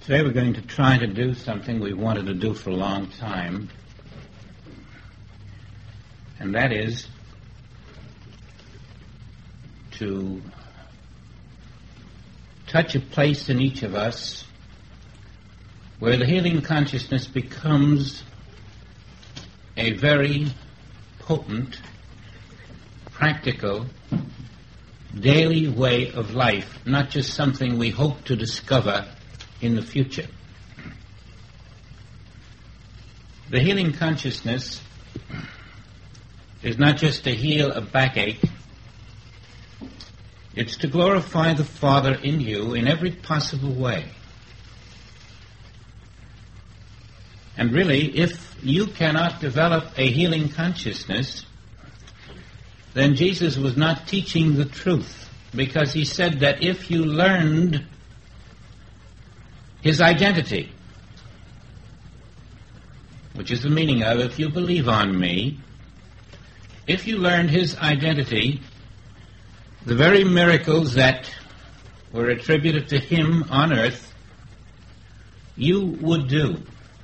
Today we're going to try to do something we wanted to do for a long time, and that is to touch a place in each of us where the healing consciousness becomes a very potent, practical, daily way of life, not just something we hope to discover in the future. The healing consciousness is not just to heal a backache, it's to glorify the Father in you in every possible way. And really, if you cannot develop a healing consciousness, then Jesus was not teaching the truth, because he said that if you learned his identity, which is the meaning of, if you believe on me, if you learned his identity, the very miracles that were attributed to him on earth, you would do.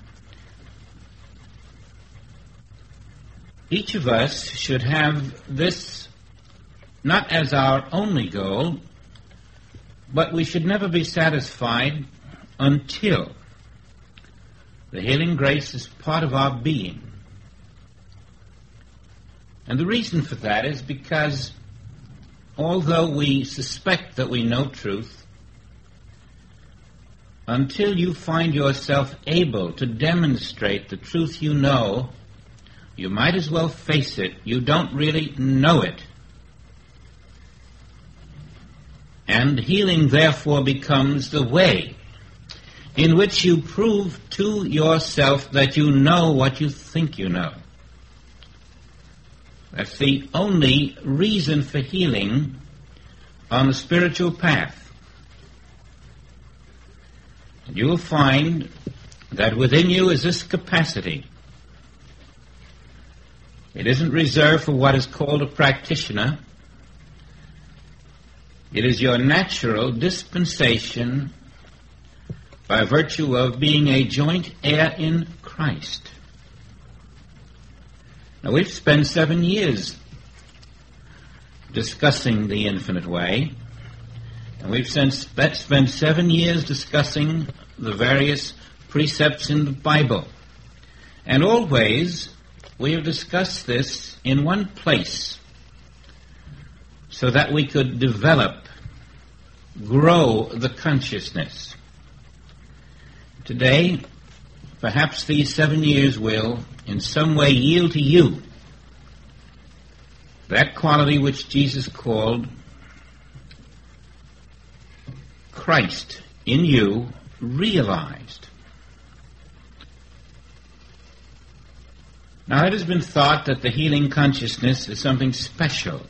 Each of us should have this not as our only goal, but we should never be satisfied until the healing grace is part of our being. And the reason for that is because although we suspect that we know truth, until you find yourself able to demonstrate the truth you know, you might as well face it, you don't really know it. And healing therefore becomes the way in which you prove to yourself that you know what you think you know. That's the only reason for healing on the spiritual path. And you will find that within you is this capacity. It isn't reserved for what is called a practitioner. It is your natural dispensation by virtue of being a joint heir in Christ. Now, we've spent 7 years discussing the infinite way, and we've spent 7 years discussing the various precepts in the Bible. And always we have discussed this in one place so that we could develop, grow the consciousness. Today, perhaps these 7 years will in some way yield to you that quality which Jesus called Christ in you realized. Now, it has been thought that the healing consciousness is something special,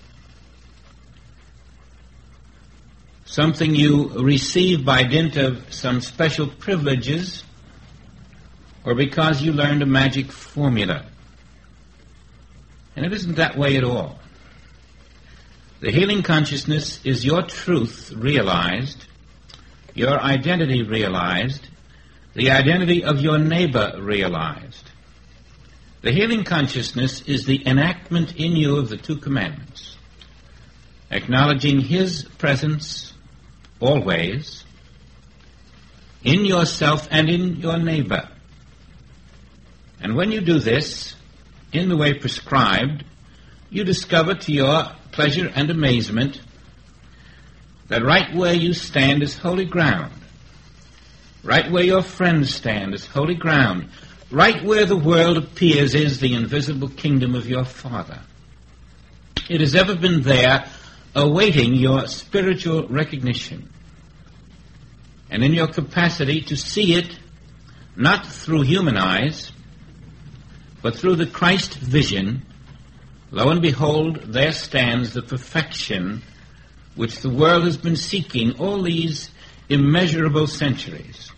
something you receive by dint of some special privileges or because you learned a magic formula. And it isn't that way at all. The healing consciousness is your truth realized, your identity realized, the identity of your neighbor realized. The healing consciousness is the enactment in you of the 2 commandments, acknowledging his presence always in yourself and in your neighbor. And when you do this in the way prescribed, you discover to your pleasure and amazement that right where you stand is holy ground. Right where your friends stand is holy ground. Right where the world appears is the invisible kingdom of your Father. It has ever been there, awaiting your spiritual recognition, and in your capacity to see it not through human eyes, but through the Christ vision. Lo and behold, there stands the perfection which the world has been seeking all these immeasurable centuries.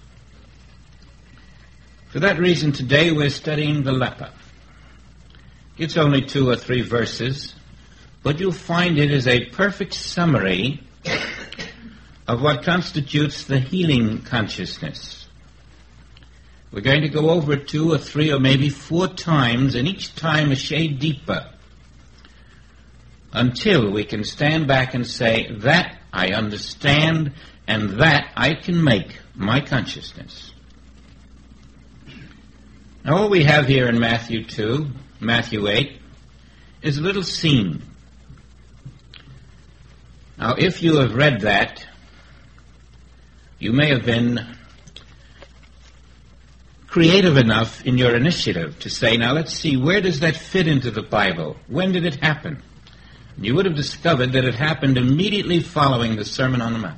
For that reason, today we're studying the leper. It's only 2 or 3 verses, but you'll find it is a perfect summary of what constitutes the healing consciousness. We're going to go over it 2 or 3 or maybe 4 times, and each time a shade deeper, until we can stand back and say, that I understand, and that I can make my consciousness. Now all we have here in Matthew 2, Matthew 8, is a little scene. Now if you have read that, you may have been creative enough in your initiative to say, now let's see, where does that fit into the Bible? When did it happen? You would have discovered that it happened immediately following the Sermon on the Mount.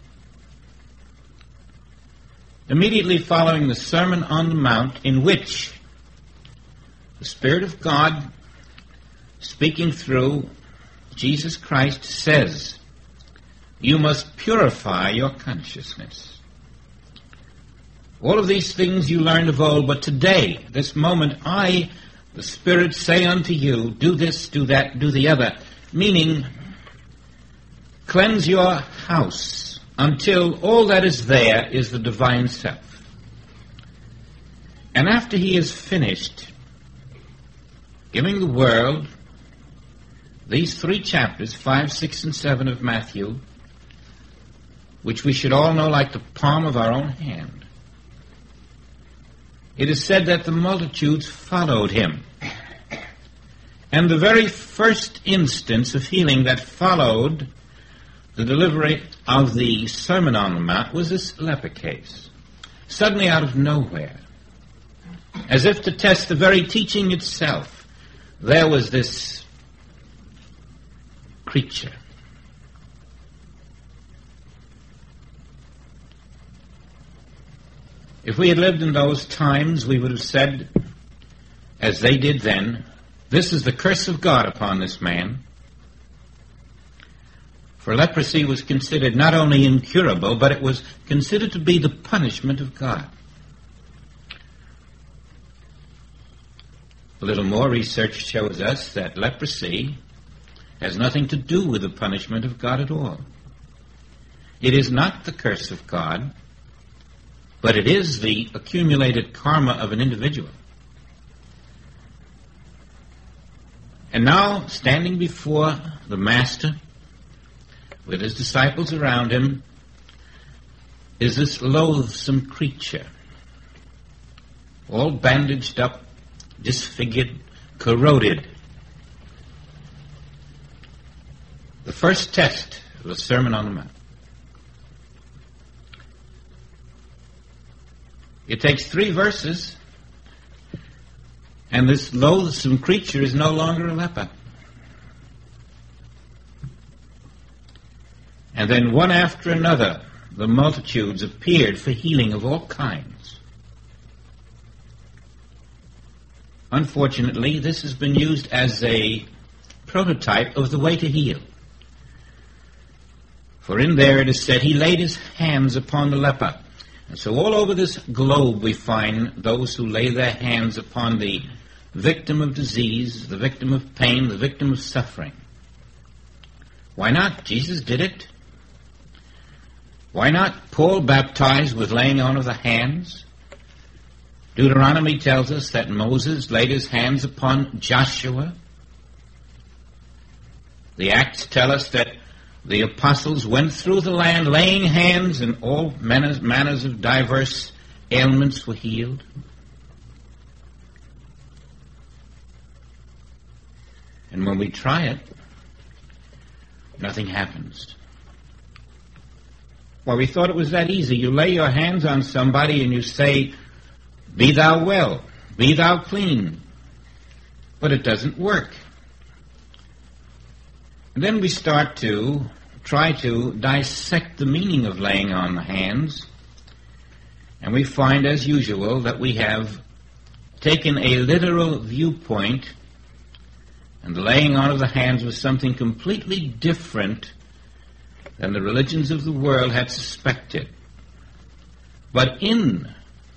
Immediately following the Sermon on the Mount, in which the Spirit of God, speaking through Jesus Christ, says, you must purify your consciousness. All of these things you learned of old, but today, this moment, I, the Spirit, say unto you, do this, do that, do the other. Meaning, cleanse your house until all that is there is the divine self. And after he is finished giving the world these 3 chapters, 5, 6, and 7 of Matthew, which we should all know like the palm of our own hand, it is said that the multitudes followed him. And the very first instance of healing that followed the delivery of the Sermon on the Mount was this leper case. Suddenly out of nowhere, as if to test the very teaching itself, there was this creature. If we had lived in those times, we would have said, as they did then, this is the curse of God upon this man. For leprosy was considered not only incurable, but it was considered to be the punishment of God. A little more research shows us that leprosy has nothing to do with the punishment of God at all. It is not the curse of God, but it is the accumulated karma of an individual. And now, standing before the Master, with his disciples around him, is this loathsome creature, all bandaged up, disfigured, corroded. The first test of the Sermon on the Mount. It takes 3 verses, and this loathsome creature is no longer a leper. And then one after another, the multitudes appeared for healing of all kinds. Unfortunately, this has been used as a prototype of the way to heal. For in there it is said, he laid his hands upon the leper. And so all over this globe we find those who lay their hands upon the victim of disease, the victim of pain, the victim of suffering. Why not? Jesus did it. Why not? Paul baptized with laying on of the hands. Deuteronomy tells us that Moses laid his hands upon Joshua. The Acts tell us that the apostles went through the land laying hands, and all manners of diverse ailments were healed. And when we try it, nothing happens. Well, we thought it was that easy. You lay your hands on somebody and you say, be thou well, be thou clean. But it doesn't work. And then we start to try to dissect the meaning of laying on the hands, and we find, as usual, that we have taken a literal viewpoint, and the laying on of the hands was something completely different than the religions of the world had suspected. But in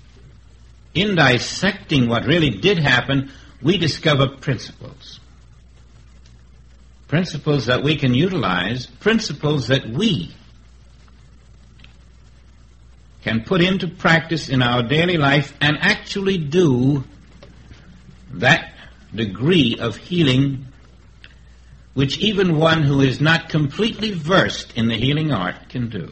dissecting what really did happen, we discover principles. Principles that we can utilize, principles that we can put into practice in our daily life and actually do that degree of healing which even one who is not completely versed in the healing art can do.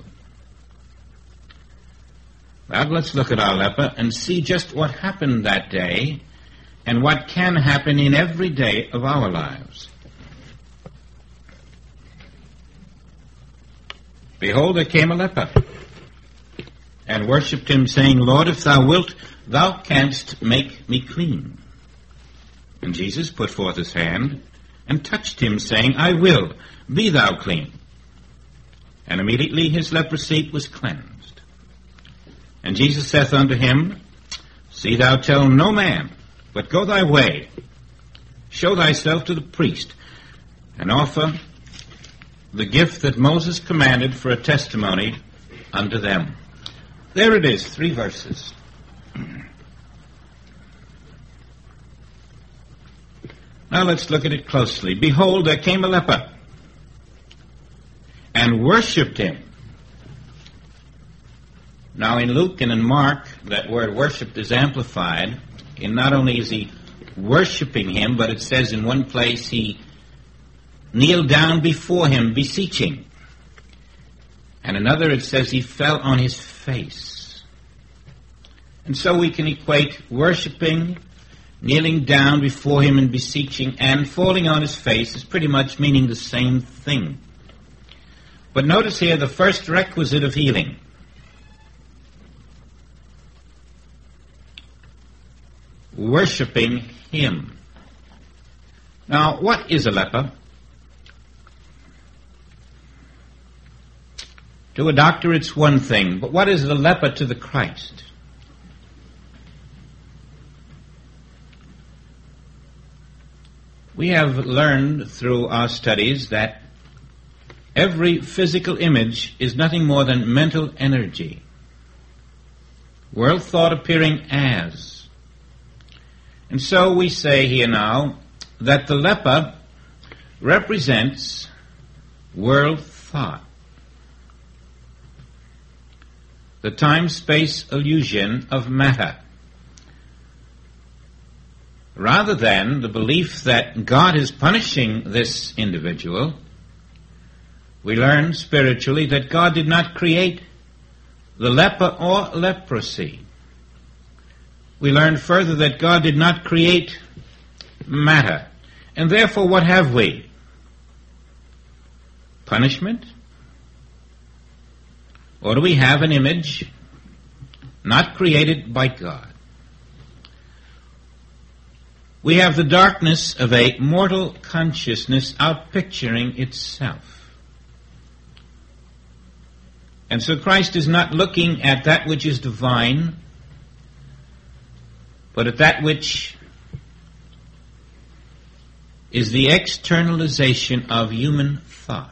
Well, let's look at our leper and see just what happened that day and what can happen in every day of our lives. Behold, there came a leper, and worshipped him, saying, Lord, if thou wilt, thou canst make me clean. And Jesus put forth his hand, and touched him, saying, I will, be thou clean. And immediately his leprosy was cleansed. And Jesus saith unto him, See thou tell no man, but go thy way, show thyself to the priest, and offer the gift that Moses commanded for a testimony unto them. There it is, 3 verses. Now let's look at it closely. Behold, there came a leper, and worshipped him. Now in Luke and in Mark, that word worshipped is amplified. And not only is he worshipping him, but it says in one place he kneeled down before him, beseeching. And another it says he fell on his face. And so we can equate worshipping, kneeling down before him and beseeching, and falling on his face is pretty much meaning the same thing. But notice here the first requisite of healing. Worshipping him. Now, what is a leper? To a doctor it's one thing, but what is the leper to the Christ? We have learned through our studies that every physical image is nothing more than mental energy. World thought appearing as. And so we say here now that the leper represents world thought. The time-space illusion of matter. Rather than the belief that God is punishing this individual, we learn spiritually that God did not create the leper or leprosy. We learn further that God did not create matter. And therefore, what have we? Punishment? Or do we have an image not created by God? We have the darkness of a mortal consciousness outpicturing itself. And so Christ is not looking at that which is divine, but at that which is the externalization of human thought.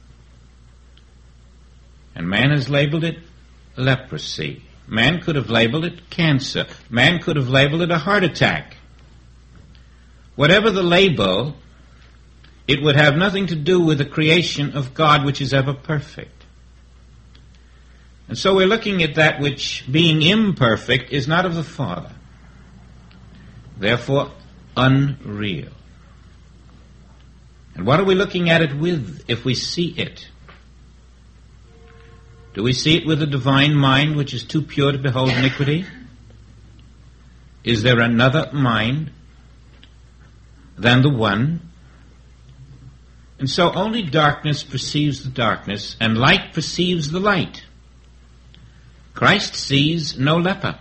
And man has labeled it leprosy. Man could have labeled it cancer. Man could have labeled it a heart attack. Whatever the label, it would have nothing to do with the creation of God, which is ever perfect. And so we're looking at that which, being imperfect, is not of the Father. Therefore, unreal. And what are we looking at it with if we see it? Do we see it with a divine mind which is too pure to behold iniquity? Is there another mind than the one? And so only darkness perceives the darkness, and light perceives the light. Christ sees no leper.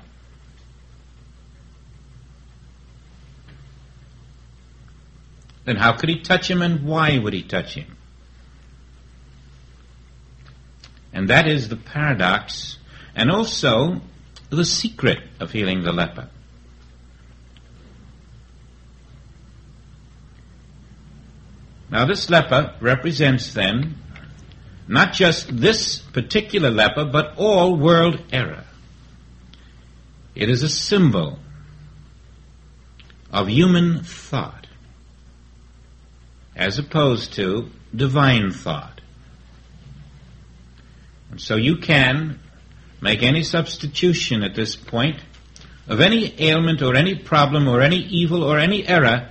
Then how could he touch him, and why would he touch him? And that is the paradox, and also the secret of healing the leper. Now this leper represents then not just this particular leper, but all world error. It is a symbol of human thought as opposed to divine thought. And so you can make any substitution at this point of any ailment or any problem or any evil or any error,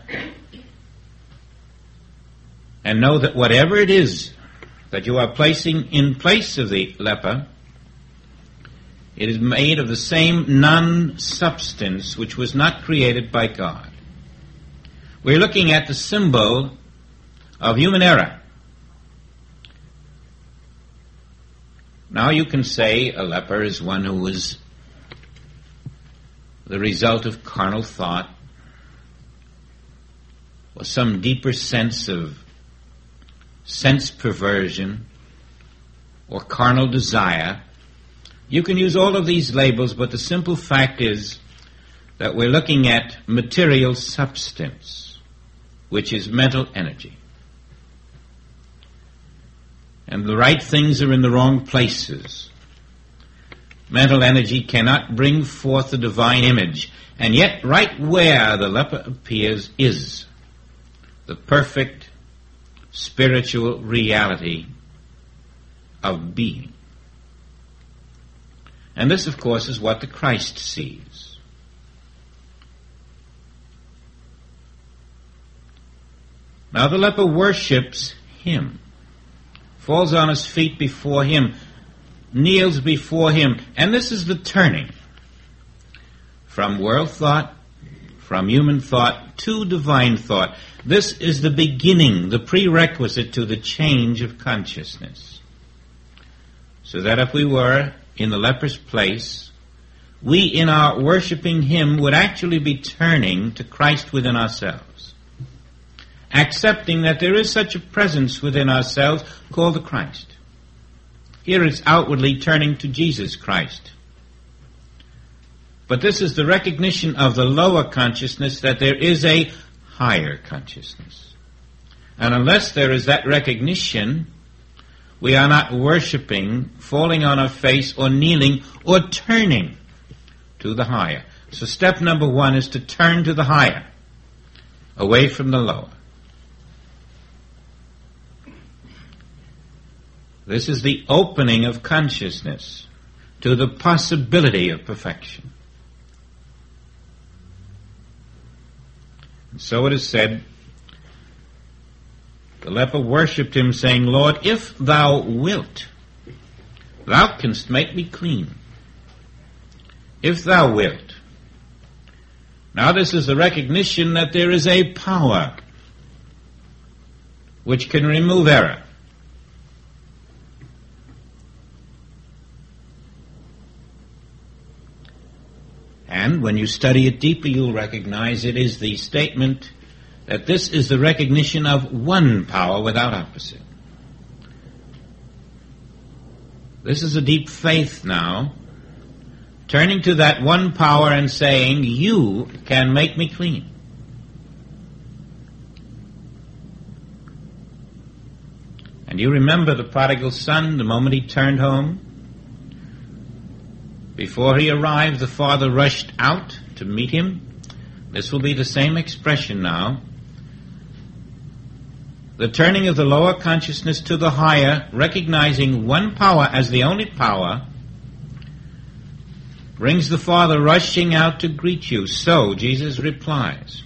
and know that whatever it is that you are placing in place of the leper, it is made of the same non-substance which was not created by God. We're looking at the symbol of human error. Now you can say a leper is one who was the result of carnal thought or some deeper sense of sense perversion or carnal desire. You can use all of these labels, but the simple fact is that we're looking at material substance, which is mental energy. And the right things are in the wrong places. Mental energy cannot bring forth the divine image, and yet right where the leper appears is the perfect spiritual reality of being. And this, of course, is what the Christ sees. Now the leper worships him, falls on his feet before him, kneels before him, and this is the turning from world thought, from human thought, to divine thought. This is the beginning, the prerequisite to the change of consciousness. So that if we were in the leper's place, we in our worshiping him would actually be turning to Christ within ourselves, accepting that there is such a presence within ourselves called the Christ. Here it's outwardly turning to Jesus Christ. But this is the recognition of the lower consciousness that there is a higher consciousness. And unless there is that recognition, we are not worshiping, falling on our face, or kneeling, or turning to the higher. So step number one is to turn to the higher, away from the lower. This is the opening of consciousness to the possibility of perfection. And so it is said, the leper worshipped him, saying, Lord, if thou wilt, thou canst make me clean. If thou wilt. Now this is the recognition that there is a power which can remove error. And when you study it deeply, you'll recognize it is the statement that this is the recognition of one power without opposite. This is a deep faith now, turning to that one power and saying, you can make me clean. And you remember the prodigal son, the moment he turned home? Before he arrived, the father rushed out to meet him. This will be the same expression now. The turning of the lower consciousness to the higher, recognizing one power as the only power, brings the father rushing out to greet you. So Jesus replies.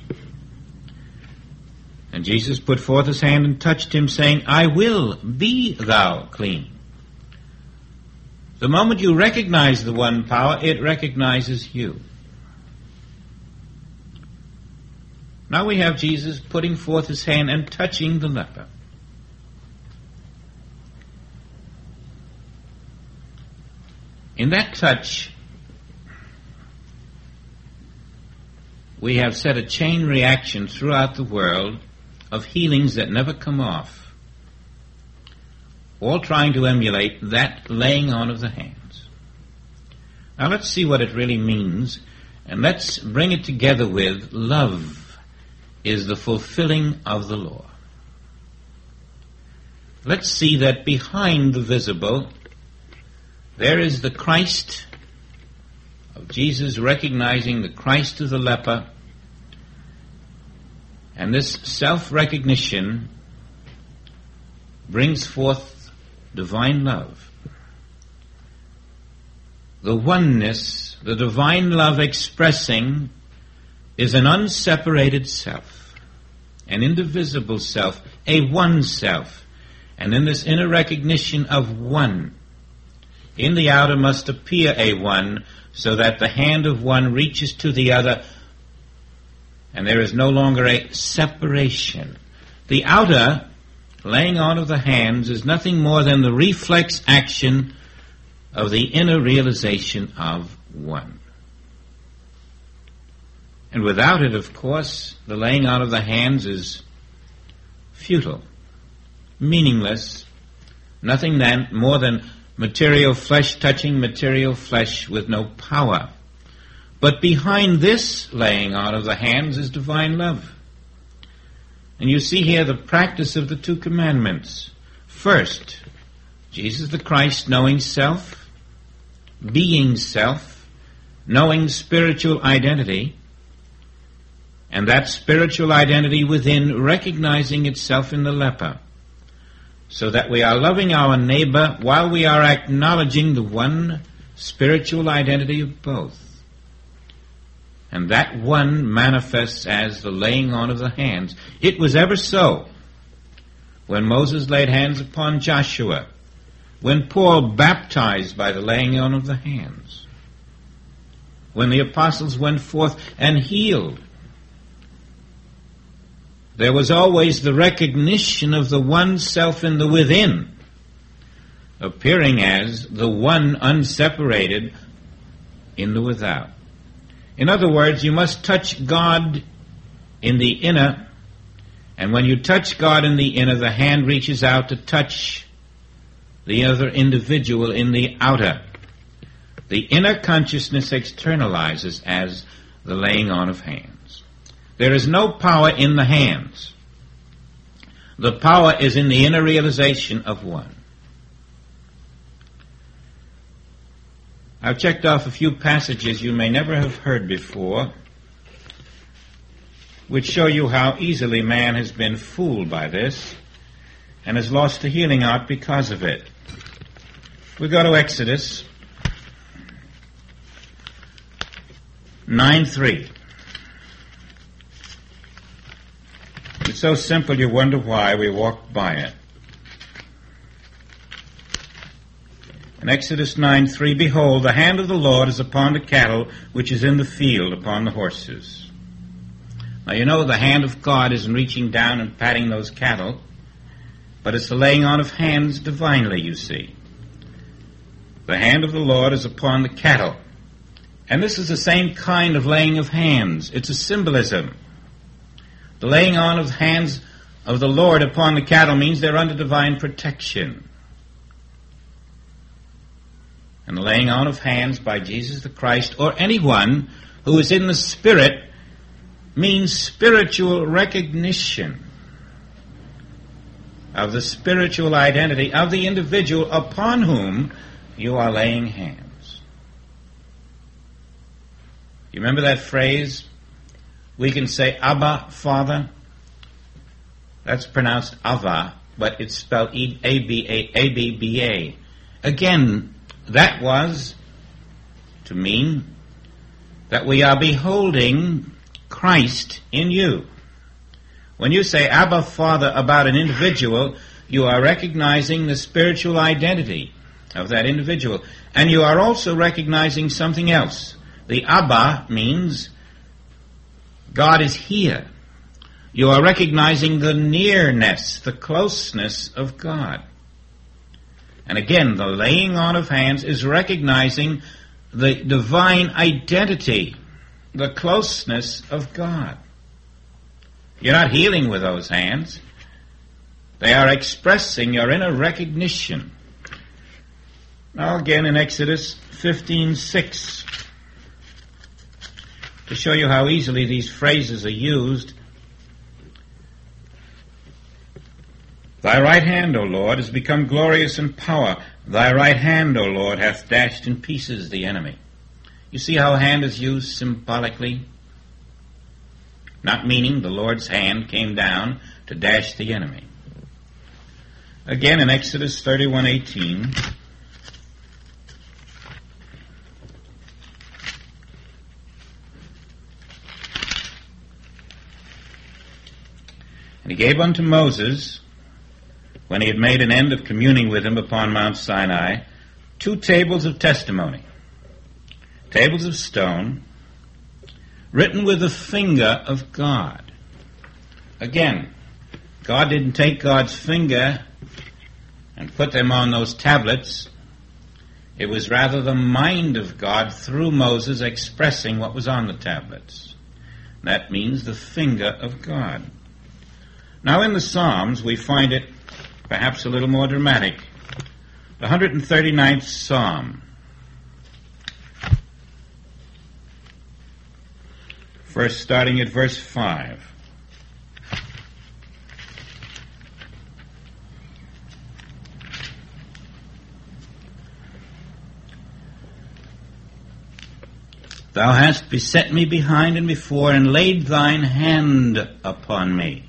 And Jesus put forth his hand and touched him, saying, I will, be thou clean. The moment you recognize the one power, it recognizes you. Now we have Jesus putting forth his hand and touching the leper. In that touch, we have set a chain reaction throughout the world of healings that never come off, all trying to emulate that laying on of the hands. Now let's see what it really means, and let's bring it together with love is the fulfilling of the law. Let's see that behind the visible, there is the Christ of Jesus, recognizing the Christ of the leper, and this self-recognition brings forth divine love. the oneness, the divine love expressing, is an unseparated self, an indivisible self, a one self. And in this inner recognition of one, in the outer must appear a one, so that the hand of one reaches to the other, and there is no longer a separation. The outer laying on of the hands is nothing more than the reflex action of the inner realization of one. And without it, of course, the laying on of the hands is futile, meaningless, nothing then more than material flesh touching material flesh with no power. But behind this laying on of the hands is divine love. And you see here the practice of the two commandments. First, Jesus the Christ knowing self, being self, knowing spiritual identity, and that spiritual identity within recognizing itself in the leper, so that we are loving our neighbor while we are acknowledging the one spiritual identity of both. And that one manifests as the laying on of the hands. It was ever so when Moses laid hands upon Joshua, when Paul baptized by the laying on of the hands, when the apostles went forth and healed. There was always the recognition of the one self in the within, appearing as the one unseparated in the without. In other words, you must touch God in the inner, and when you touch God in the inner, the hand reaches out to touch the other individual in the outer. The inner consciousness externalizes as the laying on of hands. There is no power in the hands. The power is in the inner realization of one. I've checked off a few passages you may never have heard before, which show you how easily man has been fooled by this and has lost the healing art because of it. We go to Exodus 9:3. It's so simple you wonder why we walk by it. In Exodus 9:3, behold, the hand of the Lord is upon the cattle which is in the field, upon the horses. Now you know the hand of God isn't reaching down and patting those cattle, but it's the laying on of hands divinely, you see. The hand of the Lord is upon the cattle. And this is the same kind of laying of hands. It's a symbolism. The laying on of hands of the Lord upon the cattle means they're under divine protection. And the laying on of hands by Jesus the Christ, or anyone who is in the Spirit, means spiritual recognition of the spiritual identity of the individual upon whom you are laying hands. You remember that phrase? We can say Abba, Father. That's pronounced Ava, but it's spelled A-B-B-A. Again, that was to mean that we are beholding Christ in you. When you say Abba, Father about an individual, you are recognizing the spiritual identity of that individual. And you are also recognizing something else. The Abba means God is here. You are recognizing the nearness, the closeness of God. And again, the laying on of hands is recognizing the divine identity, the closeness of God. You're not healing with those hands. They are expressing your inner recognition. Now again in Exodus 15:6, to show you how easily these phrases are used. Thy right hand, O Lord, has become glorious in power. Thy right hand, O Lord, hath dashed in pieces the enemy. You see how hand is used symbolically? Not meaning the Lord's hand came down to dash the enemy. Again in Exodus 31:18, And he gave unto Moses, when he had made an end of communing with him upon Mount Sinai, 2 tables of testimony, tables of stone, written with the finger of God. Again, God didn't take God's finger and put them on those tablets. It was rather the mind of God through Moses expressing what was on the tablets. That means the finger of God. Now in the Psalms we find it perhaps a little more dramatic. The 139th Psalm. First starting at verse 5. Thou hast beset me behind and before, and laid thine hand upon me.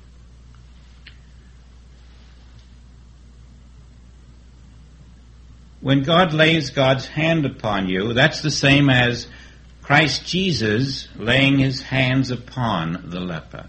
When God lays God's hand upon you, that's the same as Christ Jesus laying his hands upon the leper.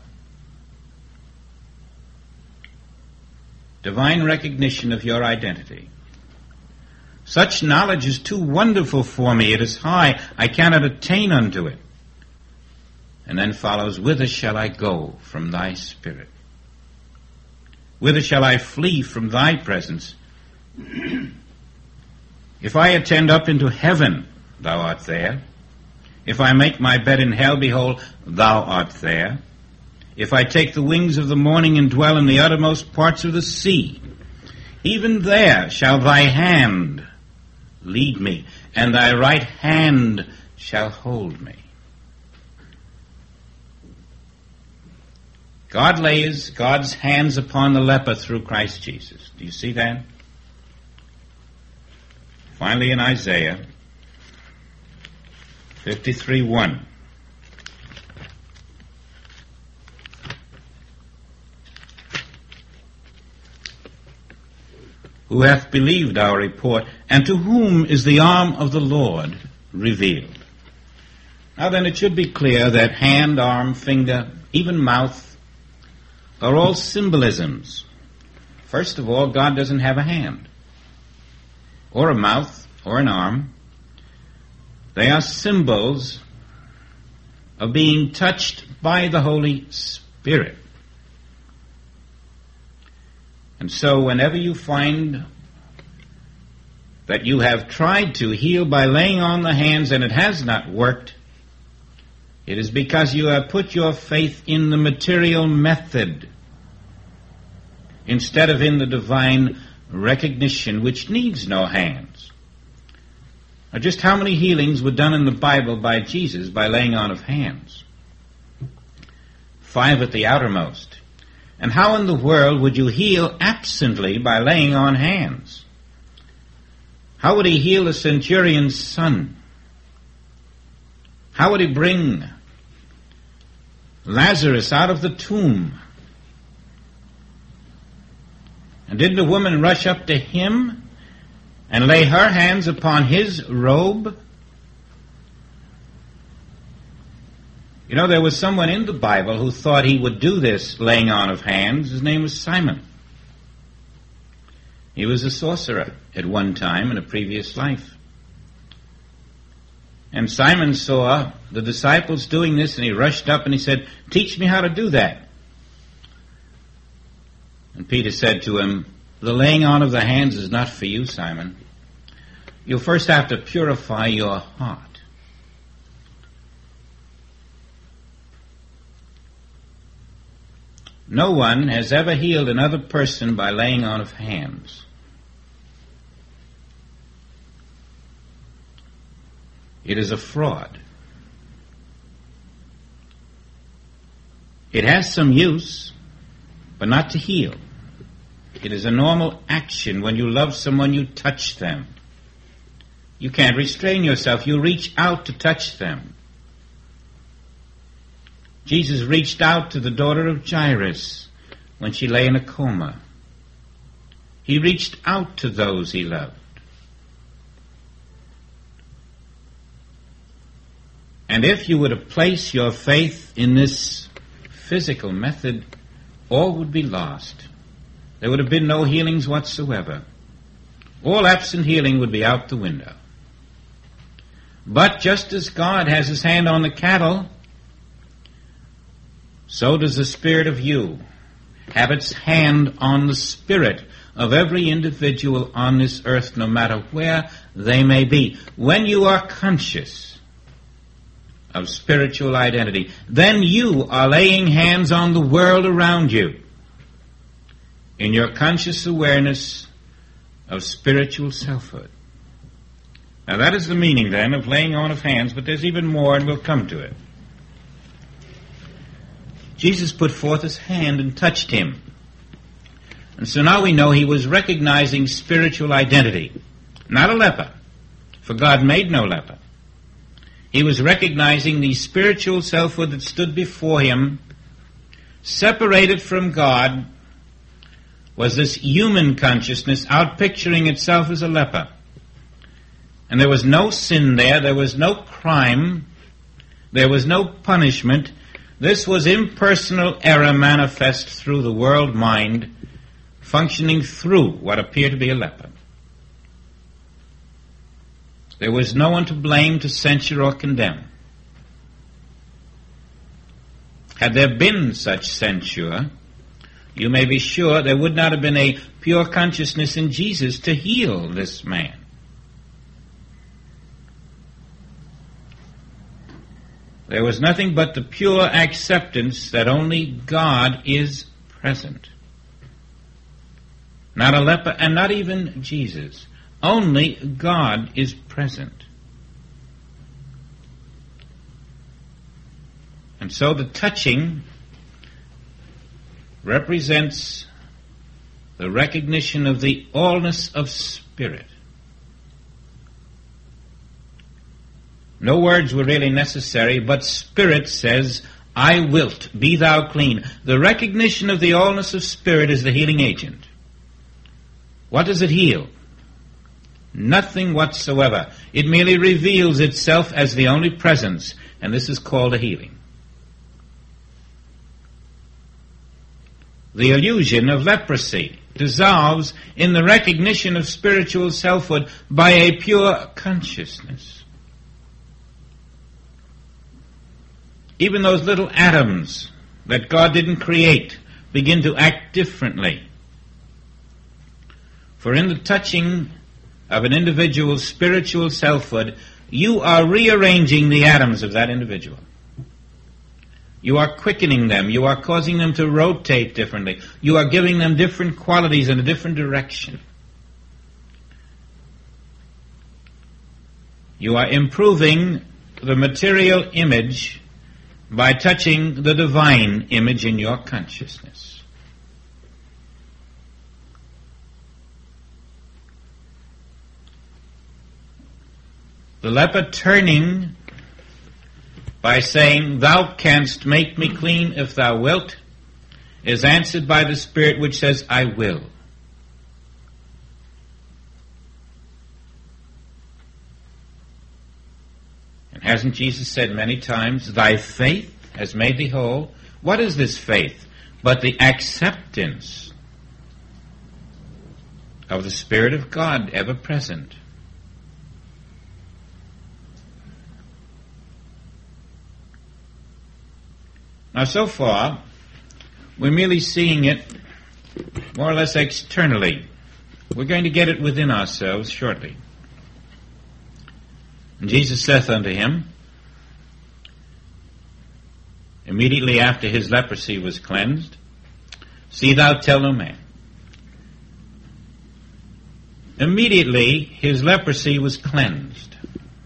Divine recognition of your identity. Such knowledge is too wonderful for me. It is high. I cannot attain unto it. And then follows, whither shall I go from thy spirit? Whither shall I flee from thy presence? If I attend up into heaven, thou art there. If I make my bed in hell, behold, thou art there. If I take the wings of the morning and dwell in the uttermost parts of the sea, even there shall thy hand lead me, and thy right hand shall hold me. God lays God's hands upon the leper through Christ Jesus. Do you see that? Finally in Isaiah 53:1. Who hath believed our report, and to whom is the arm of the Lord revealed? Now then, it should be clear that hand, arm, finger, even mouth are all symbolisms. First of all, God doesn't have a hand, or a mouth, or an arm. They are symbols of being touched by the Holy Spirit. And so whenever you find that you have tried to heal by laying on the hands and it has not worked, it is because you have put your faith in the material method instead of in the divine recognition, which needs no hands. Now, just how many healings were done in the Bible by Jesus by laying on of hands? 5 at the outermost. And how in the world would you heal absently by laying on hands? How would he heal the centurion's son? How would he bring Lazarus out of the tomb? And didn't a woman rush up to him and lay her hands upon his robe? You know, there was someone in the Bible who thought he would do this laying on of hands. His name was Simon. He was a sorcerer at one time in a previous life. And Simon saw the disciples doing this, and he rushed up and he said, "Teach me how to do that." And Peter said to him, "The laying on of the hands is not for you, Simon. You'll first have to purify your heart." No one has ever healed another person by laying on of hands. It is a fraud. It has some use, but not to heal. It is a normal action. When you love someone, you touch them. You can't restrain yourself. You reach out to touch them. Jesus reached out to the daughter of Jairus when she lay in a coma. He reached out to those he loved. And if you were to place your faith in this physical method, all would be lost. There would have been no healings whatsoever. All absent healing would be out the window. But just as God has his hand on the cattle, so does the Spirit of you have its hand on the spirit of every individual on this earth, no matter where they may be. When you are conscious of spiritual identity, then you are laying hands on the world around you in your conscious awareness of spiritual selfhood. Now that is the meaning then of laying on of hands, but there's even more, and we'll come to it. Jesus put forth his hand and touched him. And so now we know he was recognizing spiritual identity. Not a leper, for God made no leper. He was recognizing the spiritual selfhood that stood before him, separated from God, was this human consciousness outpicturing itself as a leper. And there was no sin there was no crime, there was no punishment. This was impersonal error manifest through the world mind, functioning through what appeared to be a leper. There was no one to blame, to censure, or condemn. Had there been such censure, you may be sure there would not have been a pure consciousness in Jesus to heal this man. There was nothing but the pure acceptance that only God is present. Not a leper, and not even Jesus. Only God is present. And so the touching represents the recognition of the allness of spirit. No words were really necessary, but Spirit says, I wilt, be thou clean. The recognition of the allness of Spirit is the healing agent. What does it heal? Nothing whatsoever. It merely reveals itself as the only presence, and this is called a healing. The illusion of leprosy dissolves in the recognition of spiritual selfhood by a pure consciousness. Even those little atoms that God didn't create begin to act differently. For in the touching of an individual's spiritual selfhood, you are rearranging the atoms of that individual. You are quickening them. You are causing them to rotate differently. You are giving them different qualities in a different direction. You are improving the material image by touching the divine image in your consciousness. The leper turning by saying, Thou canst make me clean if thou wilt, is answered by the Spirit which says, I will. And hasn't Jesus said many times, Thy faith has made thee whole? What is this faith? But the acceptance of the Spirit of God ever present. Now, so far, we're merely seeing it more or less externally. We're going to get it within ourselves shortly. And Jesus saith unto him, immediately after his leprosy was cleansed, See thou tell no man. Immediately his leprosy was cleansed.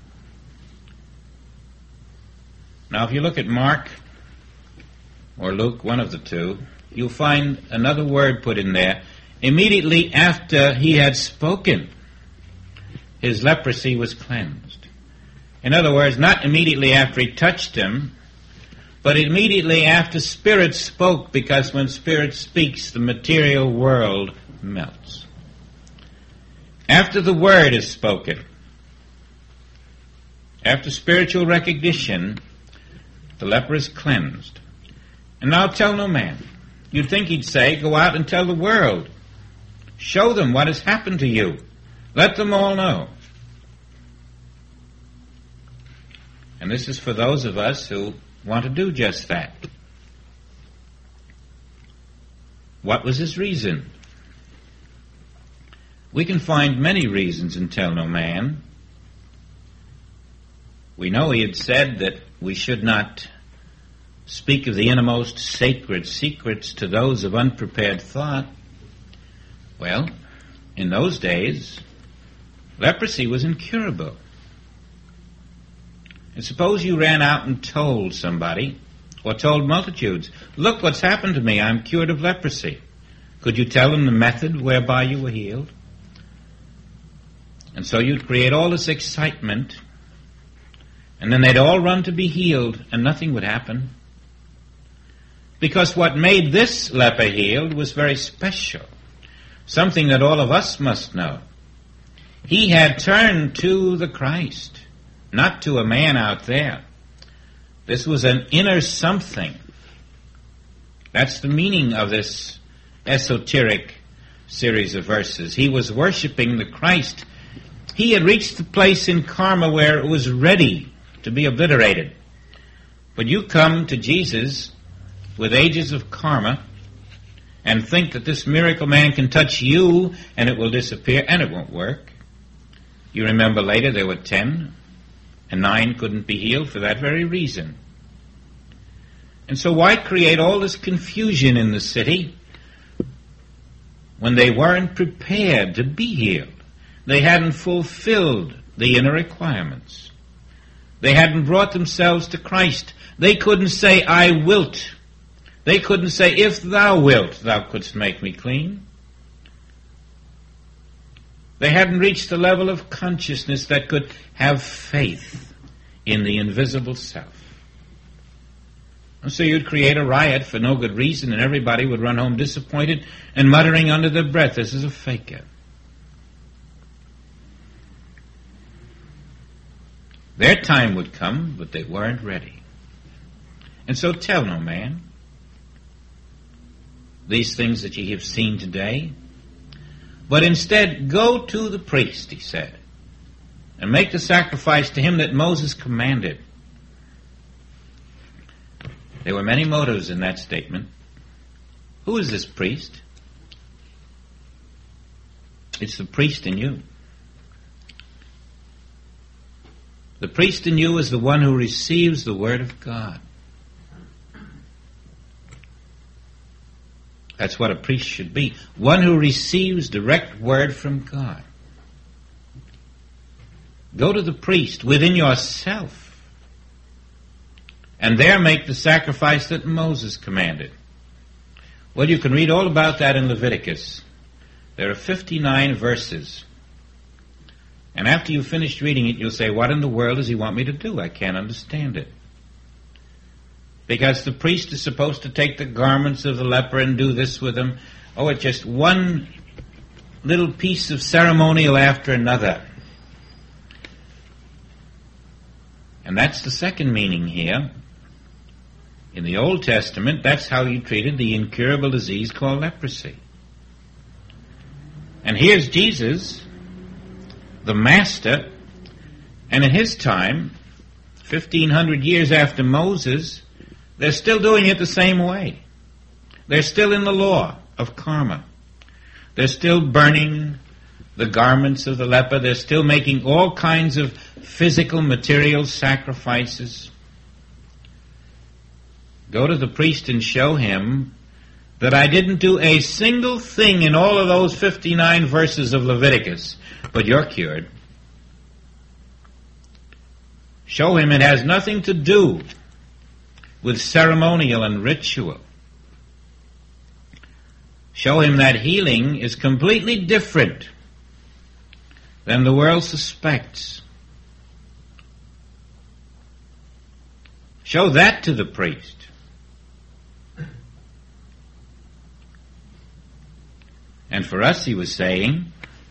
Now, if you look at Mark or Luke, one of the two, you'll find another word put in there. Immediately after he had spoken, his leprosy was cleansed. In other words, not immediately after he touched him, but immediately after Spirit spoke, because when Spirit speaks, the material world melts. After the word is spoken, after spiritual recognition, the leper is cleansed. And now tell no man. You'd think he'd say, go out and tell the world. Show them what has happened to you. Let them all know. And this is for those of us who want to do just that. What was his reason? We can find many reasons and tell no man. We know he had said that we should not speak of the innermost sacred secrets to those of unprepared thought. Well, in those days, leprosy was incurable. And suppose you ran out and told somebody, or told multitudes, look what's happened to me, I'm cured of leprosy. Could you tell them the method whereby you were healed? And so you'd create all this excitement, and then they'd all run to be healed, and nothing would happen. Because what made this leper healed was very special, something that all of us must know. He had turned to the Christ, not to a man out there. This was an inner something. That's the meaning of this esoteric series of verses. He was worshiping the Christ. He had reached the place in karma where it was ready to be obliterated. But you come to Jesus with ages of karma and think that this miracle man can touch you and it will disappear, and it won't work. You remember later there were 10, and 9 couldn't be healed for that very reason. And so why create all this confusion in the city when they weren't prepared to be healed? They hadn't fulfilled the inner requirements. They hadn't brought themselves to Christ. They couldn't say, I wilt. They couldn't say, if thou wilt, thou couldst make me clean. They hadn't reached the level of consciousness that could have faith in the invisible self. And so you'd create a riot for no good reason, and everybody would run home disappointed and muttering under their breath, this is a faker. Their time would come, but they weren't ready. And so tell no man these things that ye have seen today, but instead go to the priest, he said, and make the sacrifice to him that Moses commanded. There were many motives in that statement. Who is this priest? It's the priest in you. The priest in you is the one who receives the Word of God. That's what a priest should be. One who receives direct word from God. Go to the priest within yourself, and there make the sacrifice that Moses commanded. Well, you can read all about that in Leviticus. There are 59 verses. And after you've finished reading it, you'll say, what in the world does he want me to do? I can't understand it. Because the priest is supposed to take the garments of the leper and do this with them. Oh, it's just one little piece of ceremonial after another. And that's the second meaning here. In the Old Testament, that's how you treated the incurable disease called leprosy. And here's Jesus, the master, and in his time, 1,500 years after Moses, they're still doing it the same way. They're still in the law of karma. They're still burning the garments of the leper. They're still making all kinds of physical, material sacrifices. Go to the priest and show him that I didn't do a single thing in all of those 59 verses of Leviticus, but you're cured. Show him it has nothing to do with ceremonial and ritual. Show him that healing is completely different than the world suspects. Show that to the priest. And for us, he was saying,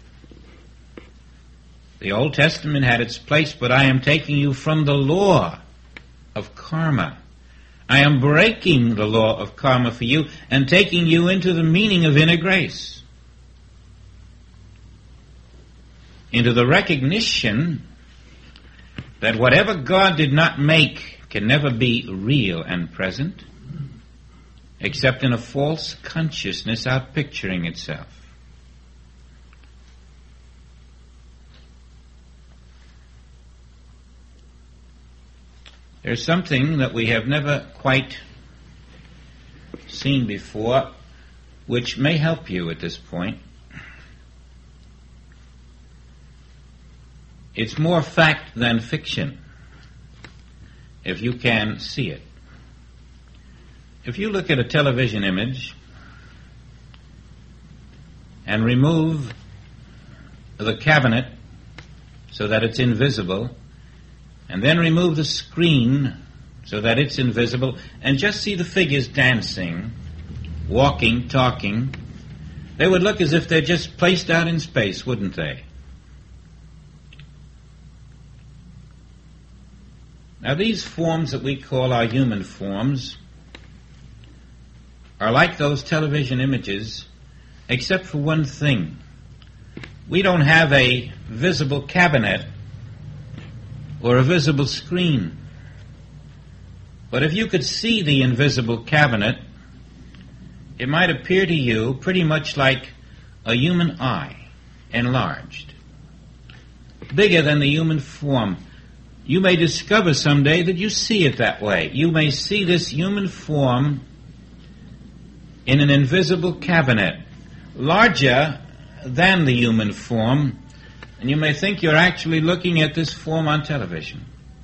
the Old Testament had its place, but I am taking you from the law of karma. I am breaking the law of karma for you and taking you into the meaning of inner grace, into the recognition that whatever God did not make can never be real and present, except in a false consciousness outpicturing itself. There's something that we have never quite seen before, which may help you at this point. It's more fact than fiction, if you can see it. If you look at a television image and remove the cabinet so that it's invisible, and then remove the screen so that it's invisible, and just see the figures dancing, walking, talking, they would look as if they're just placed out in space, wouldn't they? Now, these forms that we call our human forms are like those television images, except for one thing. We don't have a visible cabinet or a visible screen. But if you could see the invisible cabinet, it might appear to you pretty much like a human eye, enlarged, bigger than the human form. You may discover someday that you see it that way. You may see this human form in an invisible cabinet, larger than the human form, and you may think you're actually looking at this form on television.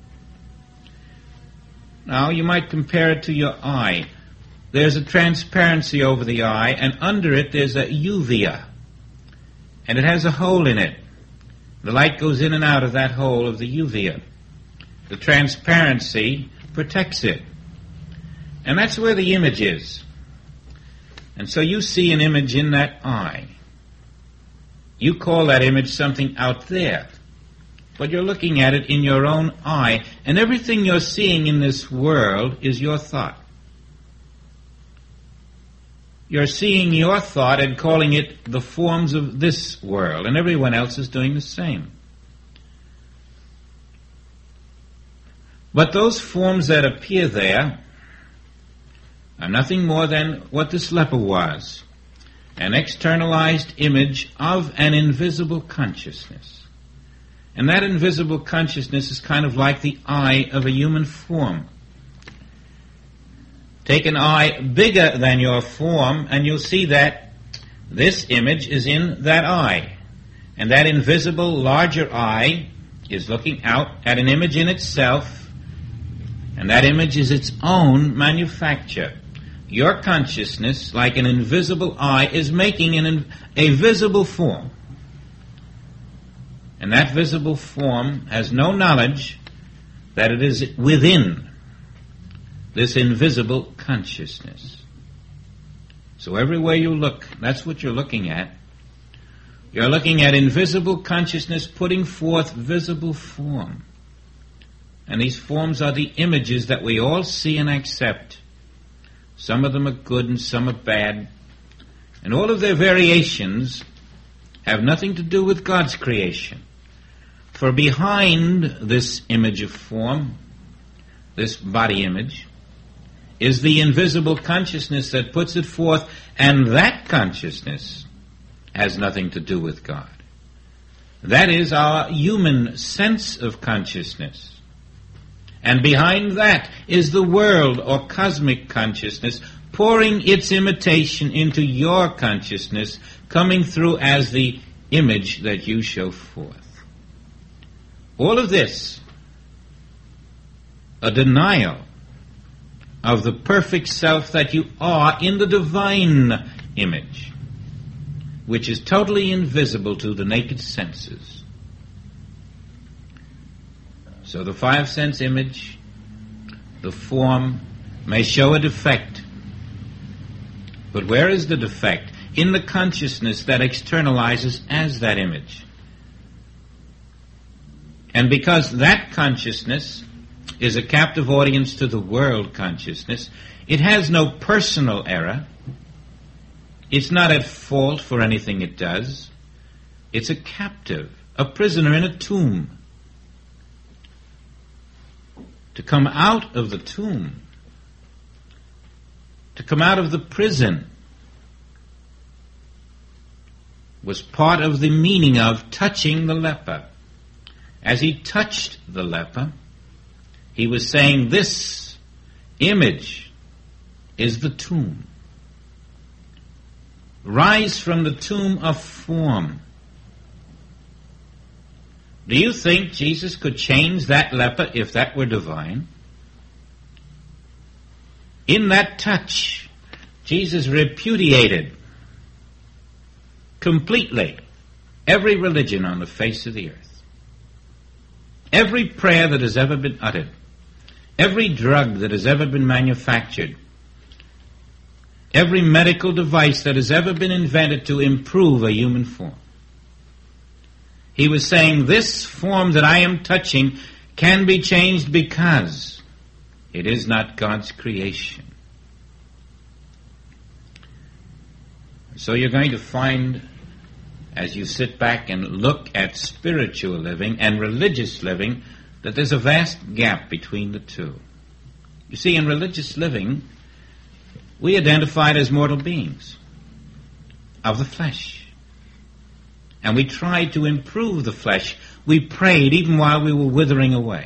Now, you might compare it to your eye. There's a transparency over the eye, and under it there's a uvea, and it has a hole in it. The light goes in and out of that hole of the uvea. The transparency protects it. And that's where the image is. And so you see an image in that eye. You call that image something out there, but you're looking at it in your own eye, and everything you're seeing in this world is your thought. You're seeing your thought and calling it the forms of this world, and everyone else is doing the same. But those forms that appear there are nothing more than what this leper was. An externalized image of an invisible consciousness. And that invisible consciousness is kind of like the eye of a human form. Take an eye bigger than your form, and you'll see that this image is in that eye. And that invisible larger eye is looking out at an image in itself, and that image is its own manufacture. Your consciousness, like an invisible eye, is making a visible form. And that visible form has no knowledge that it is within this invisible consciousness. So everywhere you look, that's what you're looking at. You're looking at invisible consciousness putting forth visible form. And these forms are the images that we all see and accept. Some of them are good and some are bad. And all of their variations have nothing to do with God's creation. For behind this image of form, this body image, is the invisible consciousness that puts it forth, and that consciousness has nothing to do with God. That is our human sense of consciousness. And behind that is the world or cosmic consciousness pouring its imitation into your consciousness, coming through as the image that you show forth. All of this, a denial of the perfect self that you are in the divine image, which is totally invisible to the naked senses. So the five sense image, the form, may show a defect. But where is the defect? In the consciousness that externalizes as that image. And because that consciousness is a captive audience to the world consciousness. It has no personal error. It's not at fault for anything it does. It's a captive, a prisoner in a tomb. To come out of the tomb, to come out of the prison, was part of the meaning of touching the leper. As he touched the leper, he was saying, this image is the tomb. Rise from the tomb of form. Do you think Jesus could change that leper if that were divine? In that touch, Jesus repudiated completely every religion on the face of the earth. Every prayer that has ever been uttered, every drug that has ever been manufactured, every medical device that has ever been invented to improve a human form. He was saying, this form that I am touching can be changed because it is not God's creation. So you're going to find, as you sit back and look at spiritual living and religious living, that there's a vast gap between the two. You see, in religious living, we identified as mortal beings of the flesh. And we tried to improve the flesh. We prayed even while we were withering away.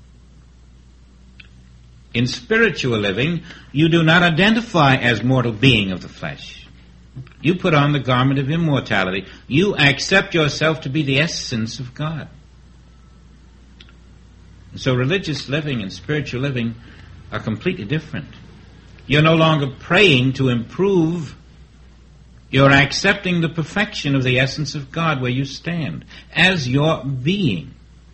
In spiritual living, you do not identify as mortal being of the flesh. You put on the garment of immortality. You accept yourself to be the essence of God. So religious living and spiritual living are completely different. You're no longer praying to improve. You're accepting the perfection of the essence of God where you stand as your being.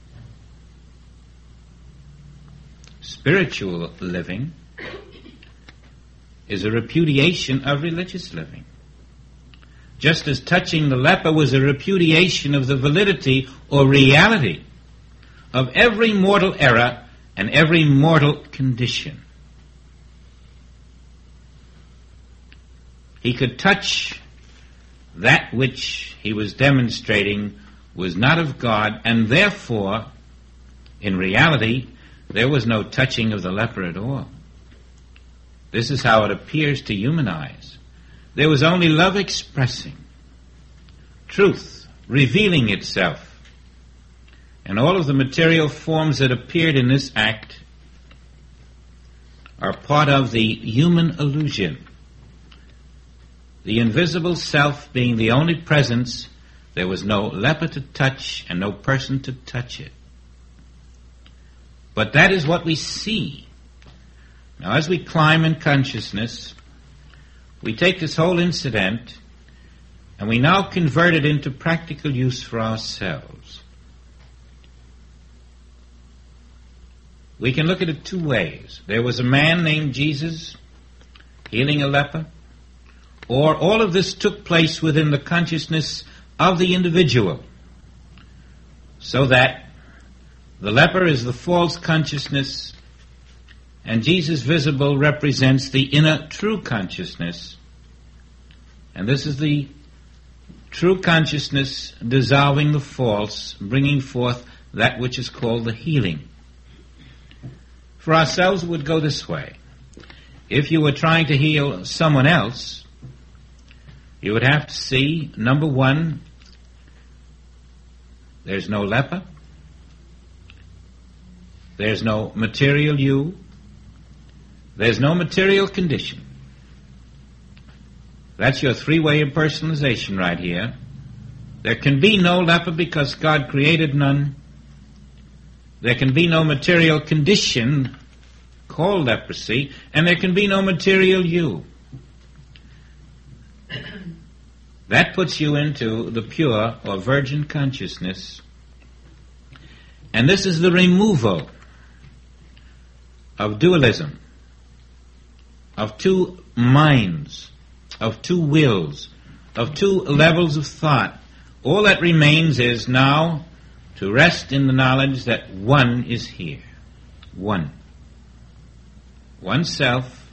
Spiritual living is a repudiation of religious living. Just as touching the leper was a repudiation of the validity or reality of every mortal error and every mortal condition. He could touch that which he was demonstrating was not of God, and therefore, in reality, there was no touching of the leper at all. This is how it appears to human eyes. There was only love expressing, truth revealing itself, and all of the material forms that appeared in this act are part of the human illusion. The invisible self being the only presence, there was no leper to touch and no person to touch it. But that is what we see. Now, as we climb in consciousness, we take this whole incident and we now convert it into practical use for ourselves. We can look at it two ways. There was a man named Jesus healing a leper, or all of this took place within the consciousness of the individual, so that the leper is the false consciousness, and Jesus visible represents the inner true consciousness. And this is the true consciousness dissolving the false, bringing forth that which is called the healing. For ourselves, it would go this way. If you were trying to heal someone else, you would have to see, number one, there's no leper, there's no material you, there's no material condition. That's your three-way impersonalization right here. There can be no leper because God created none. There can be no material condition called leprosy, and there can be no material you. That puts you into the pure or virgin consciousness. And this is the removal of dualism, of two minds, of two wills, of two levels of thought. All that remains is now to rest in the knowledge that one is here. one. One self,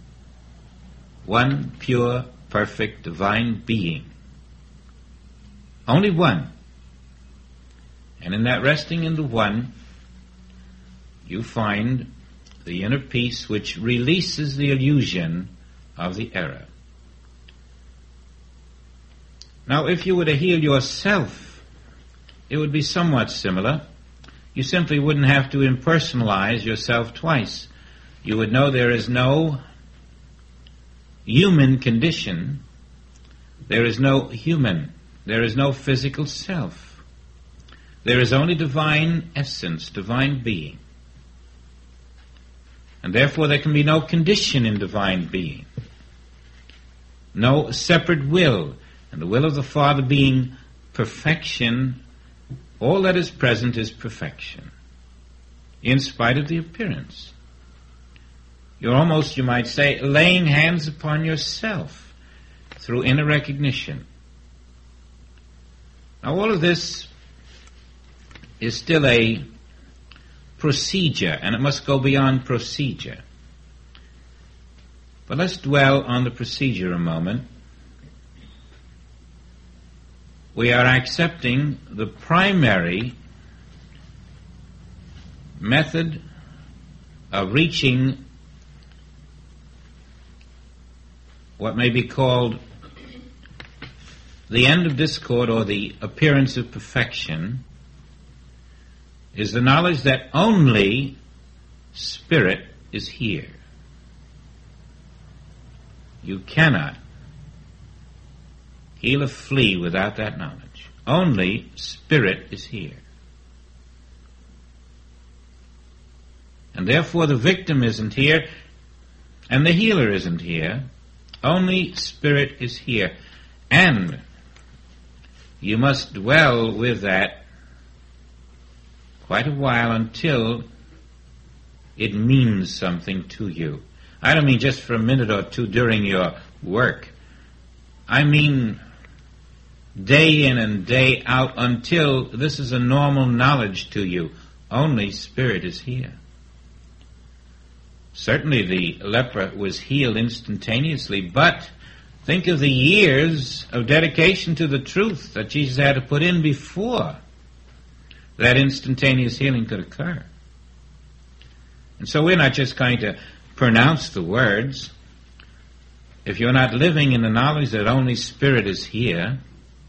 one pure, perfect, divine being. Only one. And in that resting in the one, you find the inner peace which releases the illusion of the error. Now, if you were to heal yourself, it would be somewhat similar. You simply wouldn't have to impersonalize yourself twice. You would know there is no human condition. There is no human. There is no physical self. There is only divine essence, divine being. And therefore there can be no condition in divine being. No separate will. And the will of the Father being perfection, all that is present is perfection, in spite of the appearance. You're almost, you might say, laying hands upon yourself through inner recognition. Now all of this is still a procedure, and it must go beyond procedure. But let's dwell on the procedure a moment. We are accepting the primary method of reaching what may be called the end of discord, or the appearance of perfection, is the knowledge that only Spirit is here. You cannot heal a flea without that knowledge. Only Spirit is here. And therefore the victim isn't here, and the healer isn't here. Only Spirit is here. And you must dwell with that quite a while until it means something to you. I don't mean just for a minute or two during your work. I mean day in and day out until this is a normal knowledge to you. Only Spirit is here. Certainly the leper was healed instantaneously, but think of the years of dedication to the truth that Jesus had to put in before that instantaneous healing could occur. And so we're not just going to pronounce the words. If you're not living in the knowledge that only Spirit is here,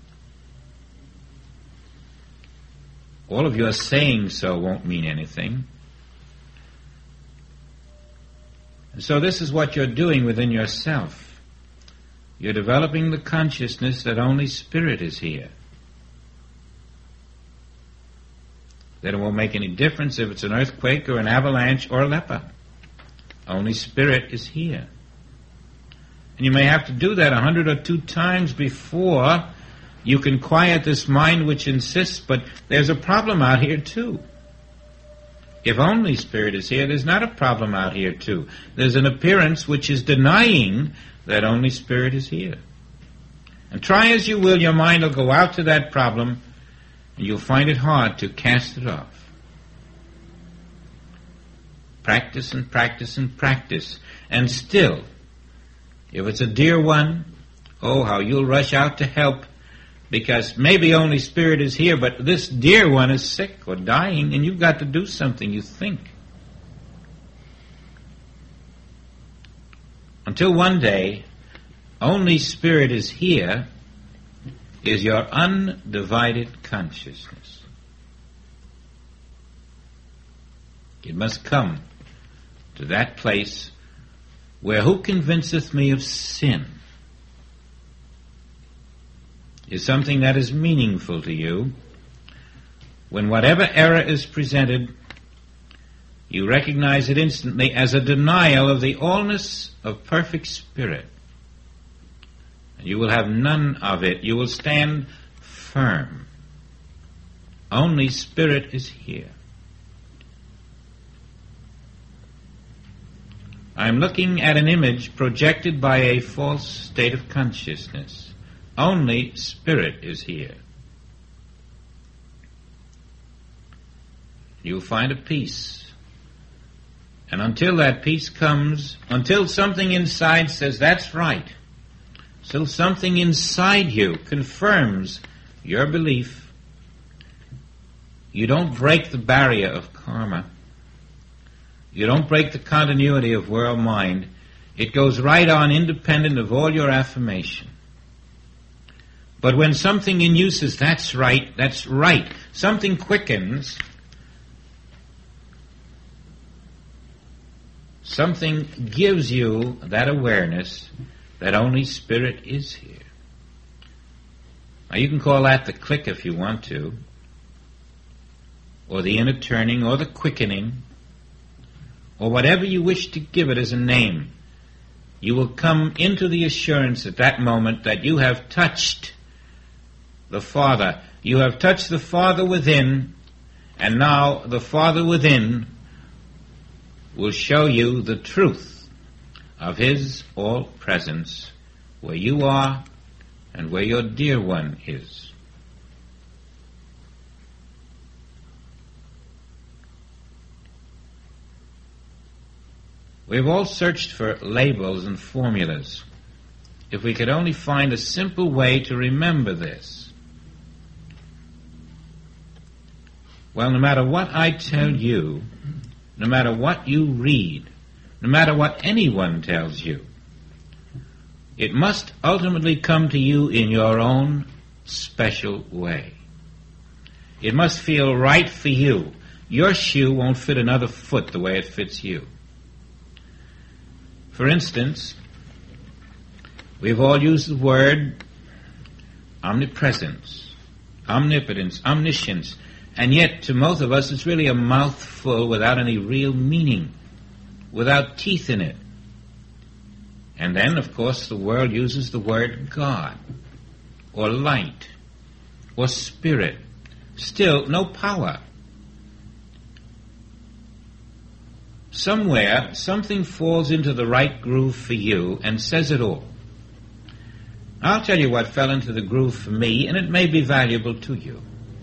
all of your saying so won't mean anything. And so this is what you're doing within yourself. You're developing the consciousness that only Spirit is here. That it won't make any difference if it's an earthquake or an avalanche or a leper. Only Spirit is here. And you may have to do that 100 or 2 times before you can quiet this mind which insists, but there's a problem out here too. If only Spirit is here, there's not a problem out here too. There's an appearance which is denying that only Spirit is here. And try as you will, your mind will go out to that problem, and you'll find it hard to cast it off. Practice and practice and practice. And still, if it's a dear one, oh, how you'll rush out to help, because maybe only Spirit is here, but this dear one is sick or dying, and you've got to do something, you think. Until one day, only Spirit is here is your undivided consciousness. It must come to that place where who convinceth me of sin is something that is meaningful to you. When whatever error is presented, you recognize it instantly as a denial of the allness of perfect Spirit. And you will have none of it. You will stand firm. Only Spirit is here. I'm looking at an image projected by a false state of consciousness. Only Spirit is here. You'll find a peace And until that peace comes, until something inside says that's right, till something inside you confirms your belief, you don't break the barrier of karma. You don't break the continuity of world mind. It goes right on independent of all your affirmation. But when something in you says, that's right, something quickens, something gives you that awareness that only Spirit is here. Now you can call that the click if you want to, or the inner turning, or the quickening, or whatever you wish to give it as a name. You will come into the assurance at that moment that you have touched the Father. You have touched the Father within, and now the Father within will show you the truth of His all-presence where you are and where your dear one is. We've all searched for labels and formulas. If we could only find a simple way to remember this. Well, no matter what I tell you, no matter what you read, no matter what anyone tells you, it must ultimately come to you in your own special way. It must feel right for you. Your shoe won't fit another foot the way it fits you. For instance, we've all used the word omnipresence, omnipotence, omniscience, and yet to most of us it's really a mouthful without any real meaning, without teeth in it. And then, of course, the world uses the word God, or light, or spirit. Still, no power. Somewhere, something falls into the right groove for you and says it all. I'll tell you what fell into the groove for me, and it may be valuable to you.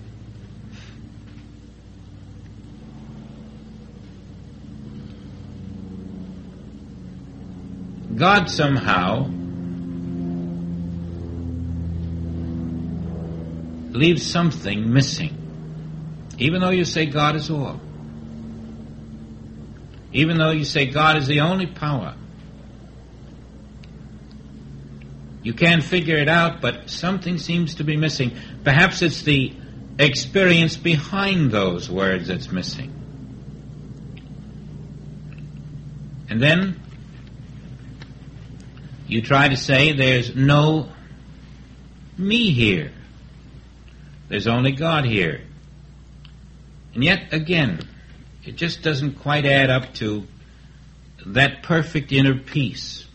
God somehow leaves something missing, even though you say God is all. Even though you say God is the only power. You can't figure it out, but something seems to be missing. Perhaps it's the experience behind those words that's missing. And then you try to say there's no me here. There's only God here. And yet, again, it just doesn't quite add up to that perfect inner peace.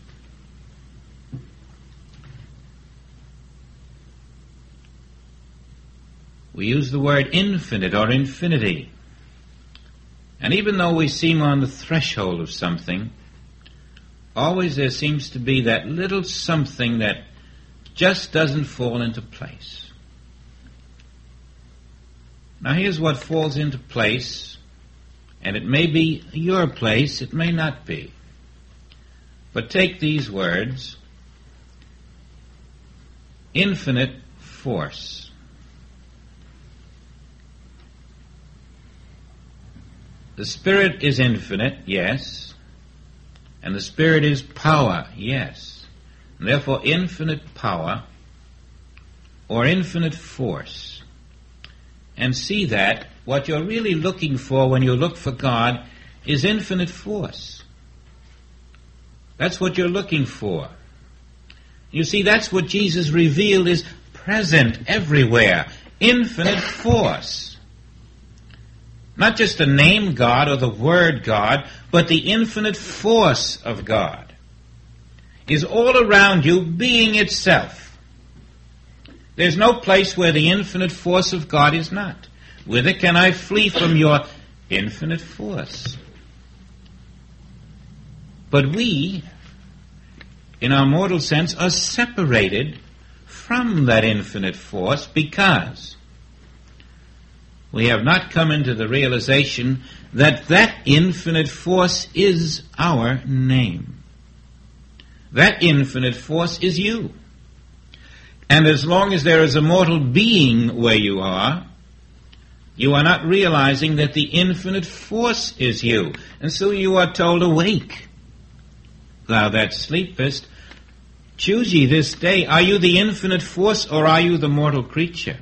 We use the word infinite or infinity. And even though we seem on the threshold of something, always there seems to be that little something that just doesn't fall into place. Now here's what falls into place. And it may be your place, it may not be. But take these words, infinite force. The Spirit is infinite, yes. And the Spirit is power, yes. And therefore infinite power or infinite force. And see that what you're really looking for when you look for God is infinite force. That's what you're looking for. You see, that's what Jesus revealed is present everywhere. Infinite force. Not just the name God or the word God, but the infinite force of God is all around you, being itself. There's no place where the infinite force of God is not. Whither can I flee from your infinite force? But we, in our mortal sense, are separated from that infinite force because we have not come into the realization that infinite force is our name. That infinite force is you. And as long as there is a mortal being where you are not realizing that the infinite force is you. And so you are told, awake, thou that sleepest. Choose ye this day, are you the infinite force or are you the mortal creature?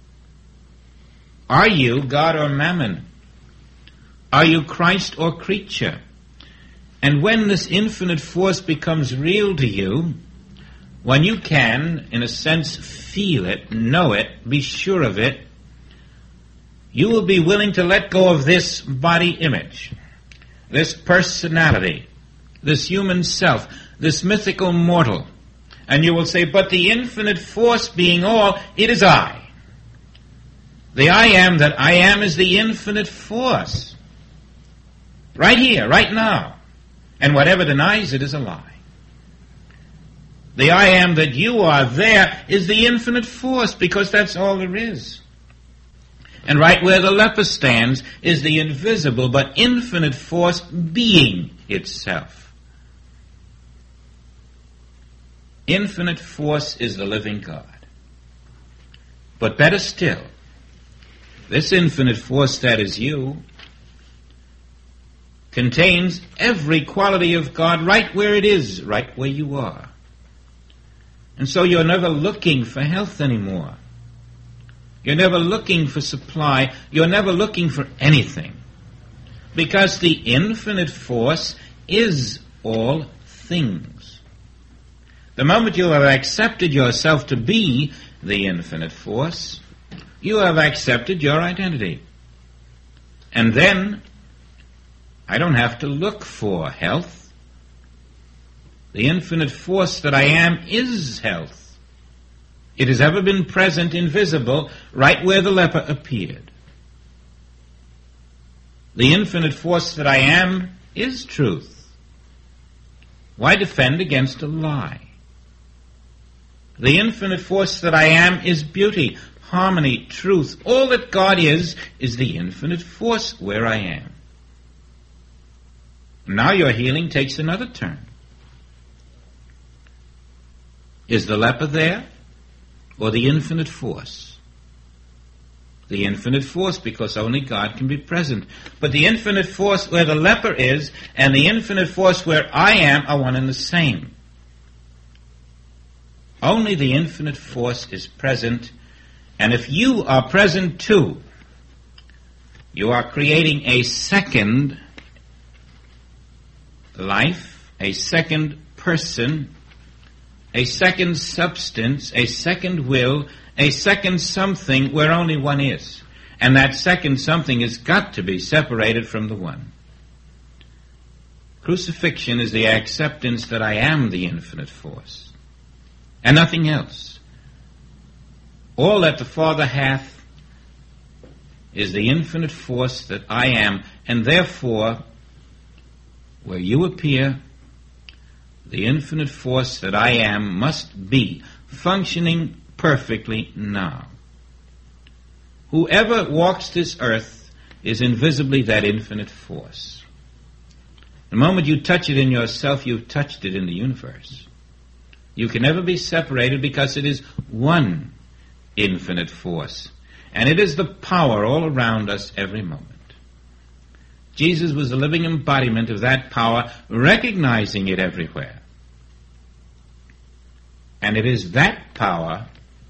Are you God or Mammon? Are you Christ or creature? And when this infinite force becomes real to you, when you can, in a sense, feel it, know it, be sure of it, you will be willing to let go of this body image, this personality, this human self, this mythical mortal. And you will say, but the infinite force being all, it is I. The I am that I am is the infinite force. Right here, right now. And whatever denies it is a lie. The I am that you are there is the infinite force, because that's all there is. And right where the leper stands is the invisible but infinite force being itself. Infinite force is the living God. But better still, this infinite force that is you contains every quality of God right where it is, right where you are. And so you're never looking for health anymore. You're never looking for supply. You're never looking for anything. Because the infinite force is all things. The moment you have accepted yourself to be the infinite force, you have accepted your identity. And then, I don't have to look for health. The infinite force that I am is health. It has ever been present, invisible, right where the leper appeared. The infinite force that I am is truth. Why defend against a lie? The infinite force that I am is beauty, harmony, truth. All that God is the infinite force where I am. Now your healing takes another turn. Is the leper there? Or the infinite force? The infinite force, because only God can be present. But the infinite force where the leper is and the infinite force where I am are one and the same. Only the infinite force is present, and if you are present too, you are creating a second life, a second person, a second substance, a second will, a second something where only one is. And that second something has got to be separated from the one. Crucifixion is the acceptance that I am the infinite force, and nothing else. All that the Father hath is the infinite force that I am, and therefore, where you appear, the infinite force that I am must be functioning perfectly now. Whoever walks this earth is invisibly that infinite force. The moment you touch it in yourself, you've touched it in the universe. You can never be separated because it is one infinite force. And it is the power all around us every moment. Jesus was the living embodiment of that power, recognizing it everywhere. And it is that power,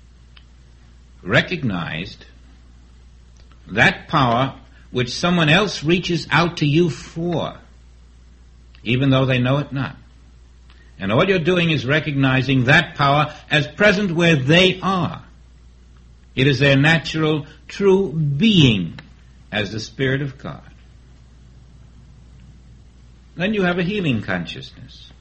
recognized, that power which someone else reaches out to you for, even though they know it not. And all you're doing is recognizing that power as present where they are. It is their natural, true being as the Spirit of God. Then you have a healing consciousness.